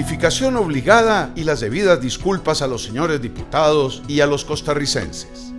rectificación obligada y las debidas disculpas a los señores diputados y a los costarricenses.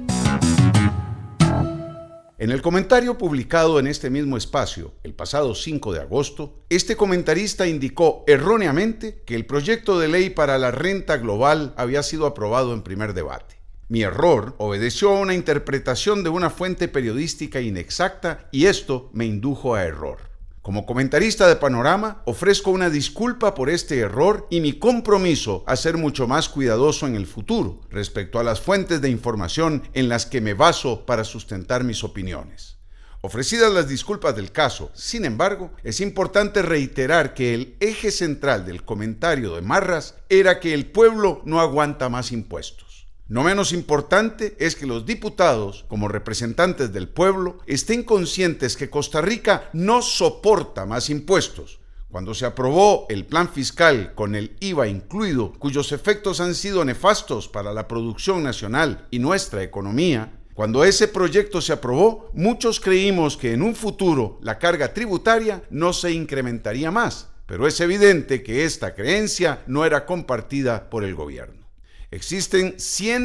En el comentario publicado en este mismo espacio, el pasado 5 de agosto, este comentarista indicó erróneamente que el proyecto de ley para la renta global había sido aprobado en primer debate. Mi error obedeció a una interpretación de una fuente periodística inexacta y esto me indujo a error. Como comentarista de Panorama, ofrezco una disculpa por este error y mi compromiso a ser mucho más cuidadoso en el futuro respecto a las fuentes de información en las que me baso para sustentar mis opiniones. Ofrecidas las disculpas del caso, sin embargo, es importante reiterar que el eje central del comentario de Marras era que el pueblo no aguanta más impuestos. No menos importante es que los diputados, como representantes del pueblo, estén conscientes que Costa Rica no soporta más impuestos. Cuando se aprobó el plan fiscal con el IVA incluido, cuyos efectos han sido nefastos para la producción nacional y nuestra economía, cuando ese proyecto se aprobó, muchos creímos que en un futuro la carga tributaria no se incrementaría más, pero es evidente que esta creencia no era compartida por el gobierno. Existen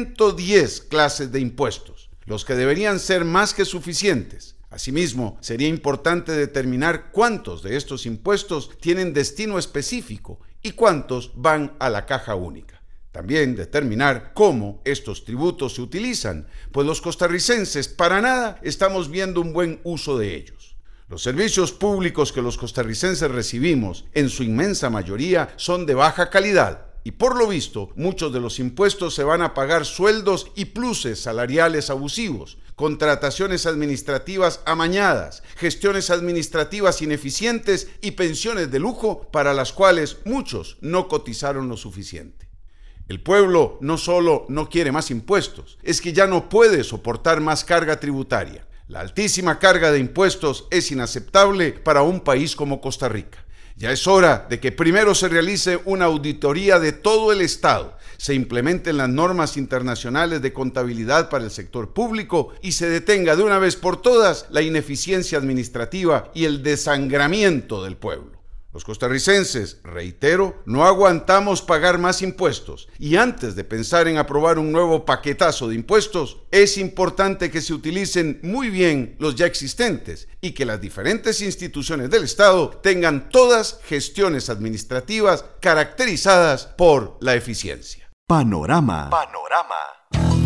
110 clases de impuestos, los que deberían ser más que suficientes. Asimismo, sería importante determinar cuántos de estos impuestos tienen destino específico y cuántos van a la caja única. También determinar cómo estos tributos se utilizan, pues los costarricenses para nada estamos viendo un buen uso de ellos. Los servicios públicos que los costarricenses recibimos, en su inmensa mayoría, son de baja calidad. Y por lo visto, muchos de los impuestos se van a pagar sueldos y pluses salariales abusivos, contrataciones administrativas amañadas, gestiones administrativas ineficientes y pensiones de lujo para las cuales muchos no cotizaron lo suficiente. El pueblo no solo no quiere más impuestos, es que ya no puede soportar más carga tributaria. La altísima carga de impuestos es inaceptable para un país como Costa Rica. Ya es hora de que primero se realice una auditoría de todo el Estado, se implementen las normas internacionales de contabilidad para el sector público y se detenga de una vez por todas la ineficiencia administrativa y el desangramiento del pueblo. Los costarricenses, reitero, no aguantamos pagar más impuestos y antes de pensar en aprobar un nuevo paquetazo de impuestos, es importante que se utilicen muy bien los ya existentes y que las diferentes instituciones del Estado tengan todas gestiones administrativas caracterizadas por la eficiencia. Panorama.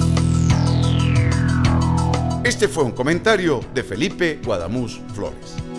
Este fue un comentario de Felipe Guadamuz Flores.